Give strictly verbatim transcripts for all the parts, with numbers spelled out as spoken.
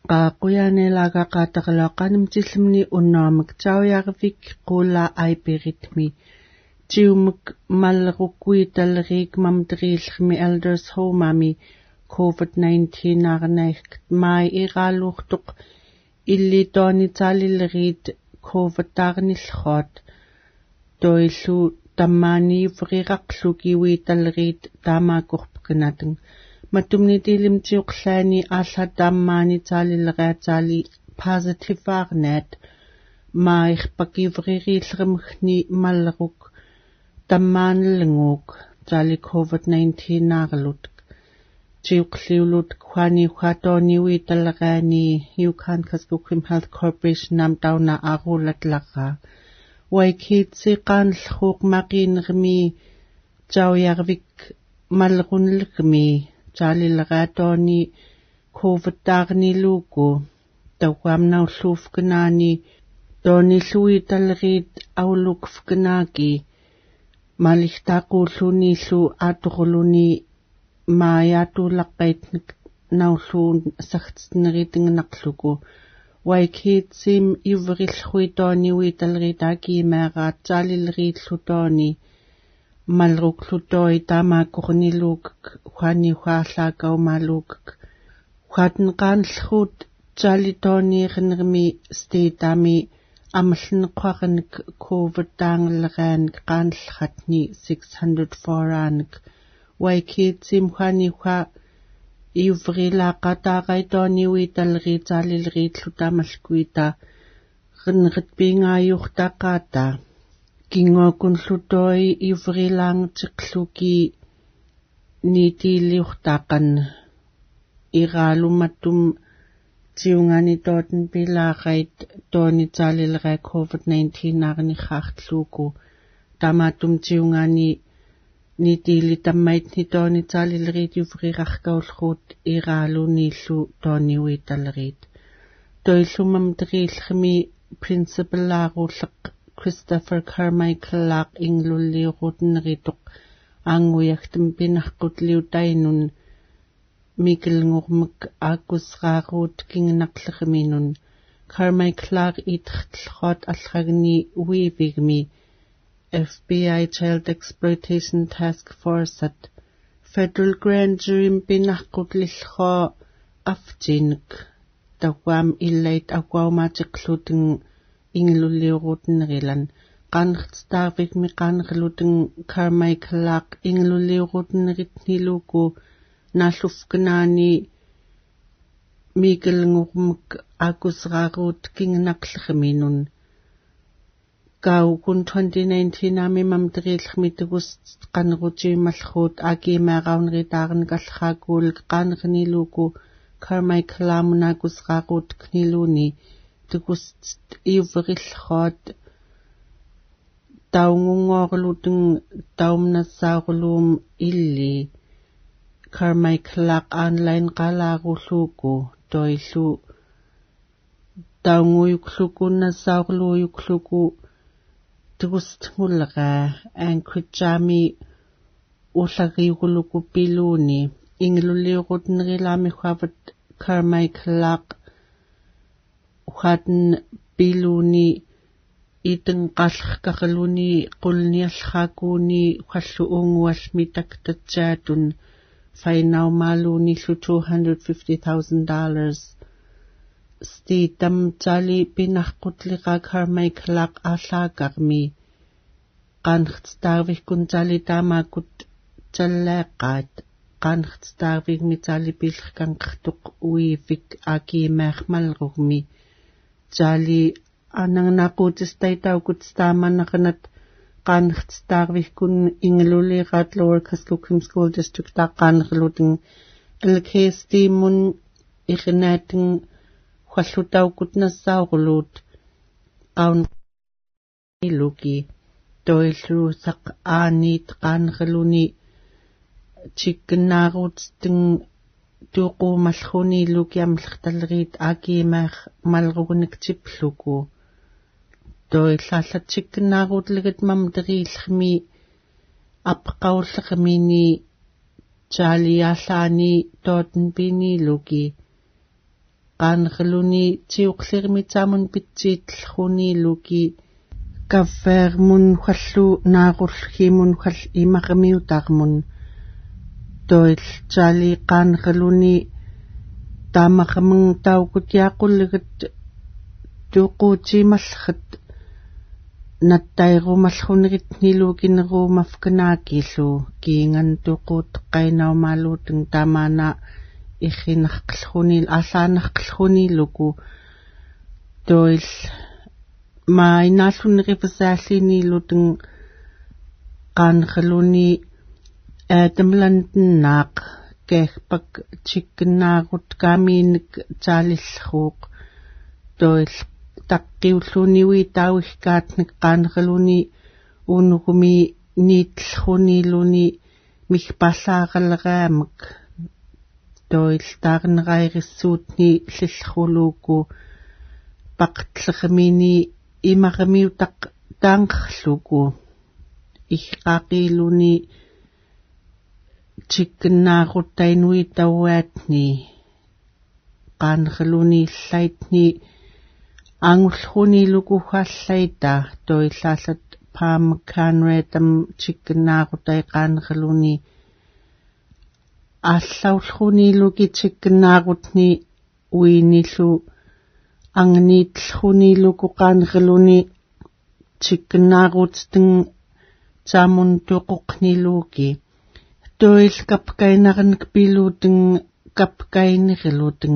Qaquyanelaga qataqalaqanim tillimni unnaamik taujarvik qulla aipiritmi. Tiumuk malrukui talrik mamdrilmi elders homami COVID nineteen arnaik mai iraluhtuq illi toni talilrit COVID tarnilhot toillu tammani friqaqluki wi talrit tamakorpkanatung matumni tilimtiuqlani alla tammani talilraatali positive arnat mai pakivririlrmkhni malruk tammanlnguk tali COVID nineteen arlut tiuqliulut kwani khatoni wi talrani Yukon Kaskukim Health Corporation nam tauna arulat laqa waikitsi qanlhuq maqinrmi taujarvik malrunlgmi talilraatoni COVID tarniluku tawamnaulluufknaani tonillui talrit aulukfknaaki malihtaqullunillu aturluni maayatulaqqaitnik naulluun sagtsneritingnaqluku waikitsim ivrillhuitoni talritaaki meeraat talilriillutoni malruklutoi tamakorniluk khani khaallakaumaluk khatnqanlhut talitoni rnrmi steetami amlnqarnik COVID tangleran qanlhatni six hundred four anik waikitsim khani kha ivrillaqataqaitoni witalritalilriillutamalkuita rnritpingayurtaqata kingokunllutoi ivrilaangtiqluki nitiliurtaqan iralumattum tiungani toten pilaqait toni talilra COVID nineteen arni khartluku tamatum tiungani nitili tammait ni toni talilrit ivrirarkaulrut iralunillu toni witalrit toillumam trilkhmi principal arulleq Christopher Carmichael laq inglulliurutenrituq anguyagtum pinarqutliutainun mikilngurmuk akusraarut kingnaqlerminun Carmichael laq itrtlhot allragni uivigmi F B I Child Exploitation Task Force at Federal Grand Jury pinarqutlillho aftinik tawam illait aquamatiqluting inglulliurutenrilan qanrtstarvik mi qanrluteng Carmichael laq inglulliurutenritniluku nallufknaani mikilngurmuk akusraarut kingnaqlerminun kau kun twenty nineteen ami mamtrilkhmitigus qanrutimalkhut akimaaqaunritaarin kallraakul qanrniluku Carmichael amunakusraarut kniluni tugus ivrillhot taungungorluteng taumnassaarlum illi Carmichael laq online qalaarullууku toillu taunguyuklukunnasaarluuyukluku tugustngulqa ankritsami ullariuguluku piluni inglulliurutenrilami khavat Carmichael laq khatn piluni iten qalqaqaluni qulniallhaakuni khallu unguallmi taktatsaatun fainaumaluni lu two hundred fifty thousand dollars Stitam tali pinarqutliqa Carmichael laq allaaqarmi qanrtstarvik kun tali tamakut tallaaqaat qanrtstarvik mi tali pilrkanqertuq uivik akiimaarmalrugmi tali anangnaqutistaitaukut staamanaqanat qanrtstarvik kun inglulliqaat Lower Kaskukim School District taqqaanrluteng elkeestimun irnaateng khallutaukut nassaurlut qaun iluki toillu saq aanit qaanrluni chiknaarutsteng tuqumalkhuni luki amllertallerit akiimaar malrugunikchipluku toillallatchiknaarutlegat mamteriillmi apqaullermini chaliallaani tootenpini luki qaanqaluni tiuqlirmitaamun pitsiitlxuniiluki kaffermun khallu naaqulhimun khall imaqamiutarmun toil chali qaanqaluni taamaqamun taukutiaqulligat tuuquutimallat nattairumallunerit nilukineruumafkanaakiillu kiingan tuuquutteqqainaumaluutun taamaana irrinarqallruniil ааllaanarqallruniiluku toil maainaalluneripasaalliiniilutun qaanqaluni aatamlantennaaq keerpak chikkennaarut kaamiinik taalillruuq toil taqqiulluuniwi taawihkaatnek qaanqaluni uunugumi niitllruniiluni migpallaaqalleraamak toil taarnerairissuutni llillruluuku paqtlermini imaqamiutaq taanqarluku ihqaaqiiluni chikkennaarutainuit tauaatni qaanqaluni llaitni angullruniiluku hallaita toillallat paamakaanreetam chikkennaarutay qaanqaluni ааllaulruniiluki chikkennaarutni uinillu angniitllruniiluku qaanqaluni chikkennaarutsten taamun tuqoqniluki toil kapkainarnik piluuten kapkainirluten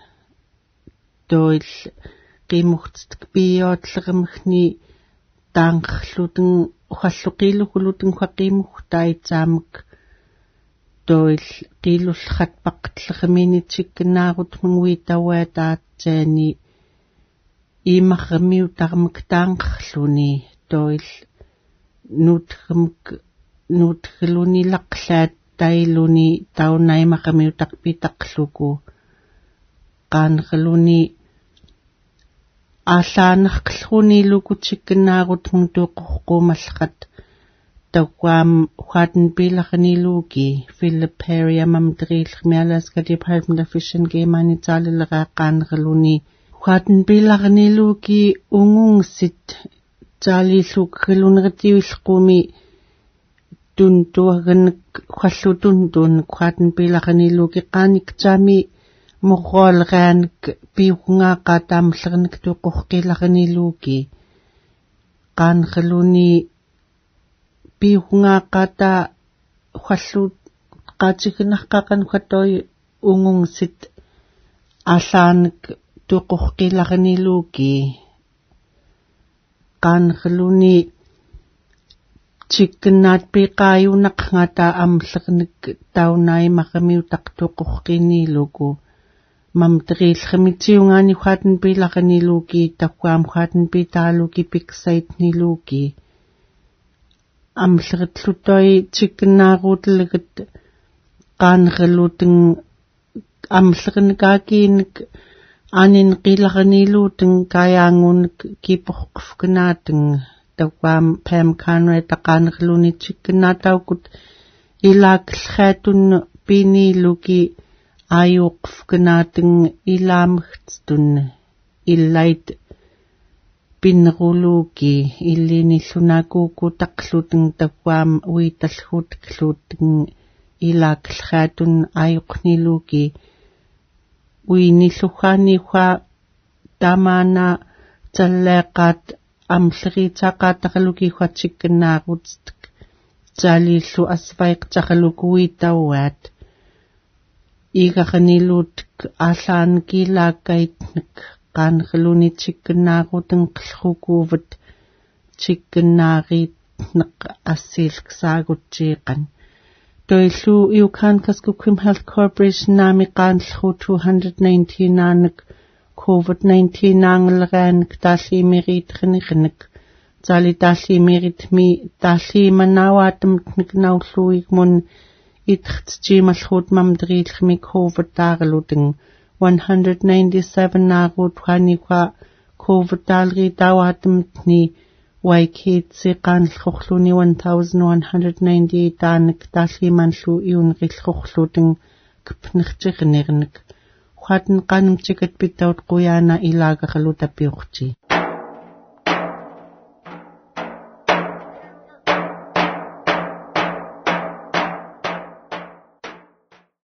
toil qimuxtstik piyootlermkhni taanqarluten uhalluqilukuluten qaqimuxtaitaamak toil qilullratpaqtlermini chikkennaarut mangwitauaataatsaani imarramiutarmak taanqarluni toil nuutramuk nuutluni laqlaat tailuni taunaimarramiutarpitaqluku qaanqaluni ааllaanarqallruniiluku chikkennaarut mungtuuqqorquumalleqat tawwaam huatenpiilarniiluki Philip Perry amamteriillermialaska Department of Fish and Game anitaalilleraa qaanqaluni huatenpiilarniiluki ungungsit taaliillukkeluneritiuillequmi tuntuaganak huallutuntuunak huatenpiilarniiluki qaanik taami morroolreanik piuqungaaqaa taamalleranik tuuqqorqiilarniiluki qaanqaluni piuqungaaqaata huallut qaatiginnarqaqan huatoi ungungsit aalaanik tuuqqorqiilarniiluki qaanqaluni chikkennaat piiqaayunaq ngata amllernik taunaimarramiutaq tuuqqorqiniiluku mamteriillermitiungaani huatenpiilarniiluki tawwaam huatenpiitaaluki piksaitniiluki amllerittlutoi chikkennaaruutellegat qaanqaluten amllernikaakiinik anin qiilarniiluuten kaayaanguunik kiiporqufkanaaten tawwaam Pam Conrad qaanqaluni chikkennaataukut ilaakllraatun piiniiluki ayuqfkanaaten ilaamagtstun illait pinneruluki illiinillunakuuku taqluten tawwaam uitallhuutkluuten ilaakllraatun ayuqniluki uinilluhaani hua tamaana talleeqaat amlleritaaqaataqaluki hua chikkennaarutst taalillu asvaiqtaqaluku uitauaat igarniluutk ааllaankiilaakkaitnek qaanqaluni chikkennaaruten qillrukuuvat chikkennaariitneq assiilksaagutsiiqan toillu Yukon Kuskokwim Health Corporation naami qaanllru two hundred ninety-nine COVID nineteen naangelleraanik taalliimiriitqiniqnik taali taalliimiritmi taalliimannaawaatamtnik naulluigmun itqtiimalluut mamteriillermi COVID taagaluten one hundred ninety-seven naaruut huaniqa COVID taalriitaawaatamatni waikhiitsi qaanllruqluni one thousand one hundred ninety-eight taanik taalliimanllu iunqillruqluten kpnertiqnirnik Khwatan kanum tiket bitaut kuyana ilaga kaluta piuqti.